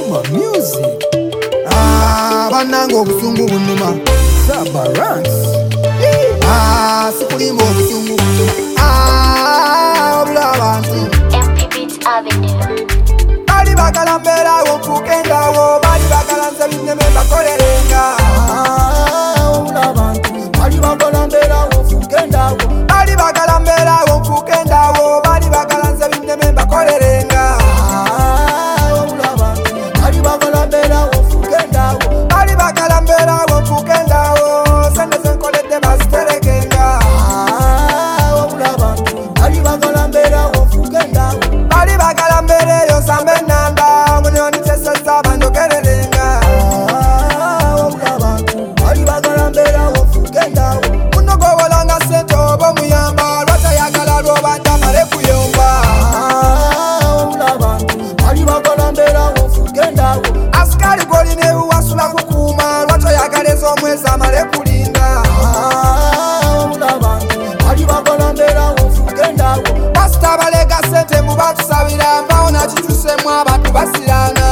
Numa Music. Banango obusungu bunuma Sabarans. Sikulimba obusungu obula abantu MP Beats Avenue. bali bagala mbeerawo nfuukendawo bali bagala nze binneme bakolerenga Obula abantu. Bali bagala mbeerawo nfuukendawo. bali bagala mbeerawo nfuukendawo bali bagala nze binneme bakolerenga Obula abantu. Bali bagala mbeerawo nfuukendawo. bali bagala mbeerawo nfuukendawo sente zenkoledde baziterekenga Obula abantu. Bali bagala mbeerawo nfuukendawo. bali bagala mbeereeyo sambe ennanda munoniteseza banjogererenga Obula abantu. Bali bagala mbeerawo nfuukendawo. munogobolanga sente oba omuyamba lwatayagala lwobadde male kuyomba Obula abantu. Bali bagala mbeerawo nfuukendawo. asikali golina ewuwasula kukuuma lwatoyagala ez'omwezi amale kulinda Obula abantu. Bali bagala mbeerawo nfuukendawo. basita balega sente mubatusabira mbawo nakituusemu abantu basirana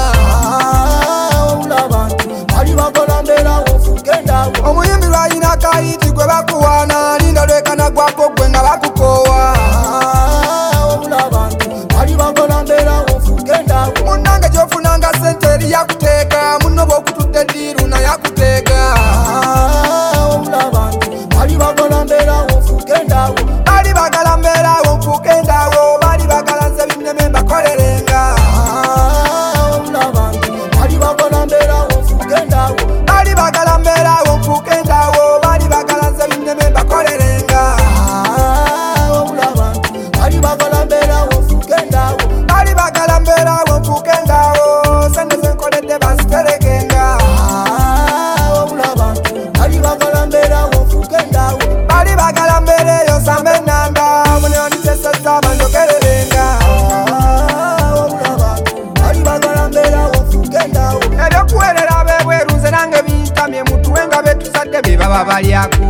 Obula abantu. Bali bagala mbeerawo nfuukendawo. omuyimbi lwalina akayiti gwe bakuwaana linda lwekana gwako gwe nga bakukoowa Obula abantu. Bali bagala mbeerawo nfuukendawo. munnange gyofunanga sente eri yakuteeka munno bw'okutudde ddiiru naye akuteeka Obula abantu. Bali bagala mbeerawo nfuukendawo. bali bagala mbeerawo nfuukendawo bali bagala nze binneme mbakolerenga Obula abantu. Bali bagala mbeerawo nfuukendawo. bali bagala mbeerawo nfuukendawo bali bagala nze binneme mbakolerenga Obula abantu. Bali bagala mbeerawo nfuukendawo. bali bagala mbeerawo nfuukendawo sente zenkoledde baziterekenga Obula abantu. Bali bagala mbeerawo nfuukendawo. bali bagala mbeereeyo sambe ennanda munoniteseza banjogererenga Obula abantu. Bali bagala mbeerawo nfuukendawo. ebyokuweerera ab'ebweru nze nange bintamye mutuwe nga betuzadde bye baba balyaku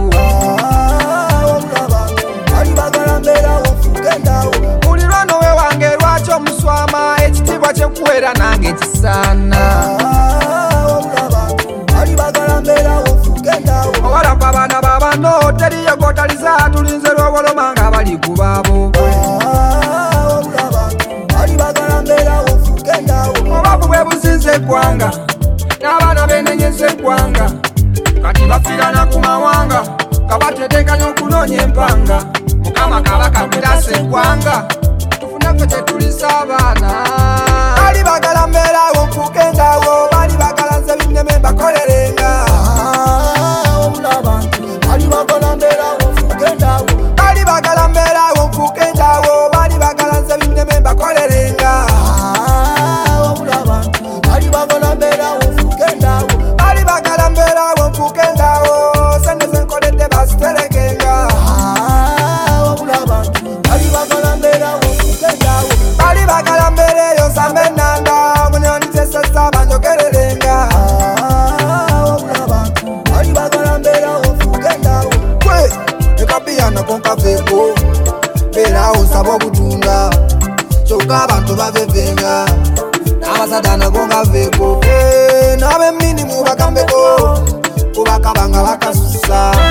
Obula abantu. Bali bagala mbeerawo nfuukendawo. buli lwanowe wange lwaki omuswama ekitiibwa kyekuweera nange kisaana Obula abantu. Bali bagala mbeerawo nfuukendawo. owalako abaana babano teriyo gotaliza tulinze lwoboloma nga bali ku baabobwe Obula abantu. Bali bagala mbeerawo nfuukendawo. obavu bwe buzinze eggwanga n'abaana benenyeza eggwanga kati bafiirana ku mawanga kabatetekanya okunoonya empanga mukama kabaka kutasa eggwanga tufune ffe tetulisa abaana bali bagala mbeerawo nfuukendawo bali bagala nze binneme mbakolerenga Obula abantu. Bali bagala mbeerawo nfuukendawo. bali bagala mbeerawo nfuukendawo bali bagala nze binneme mbakolerenga Obula abantu. Bali bagala mbeerawo nfuukendawo. bali bagala mbeerawo nfuukendawo sente zenkoledde baziterekenga Obula abantu. Bali bagala mbeerawo nfuukendawo. bali bagala mbeereeyo sambe ennanda munoniteseza banjogererenga Obula abantu. Bali bagala mbeerawo nfuukendawo. gwe ekabiyanako nkaveeko mbeerawo nsaba obutunda kyokka abantu bavevenga n'abasada nago ngaveeko n'ab'emmini mubagambeko kubakabanga bakasusa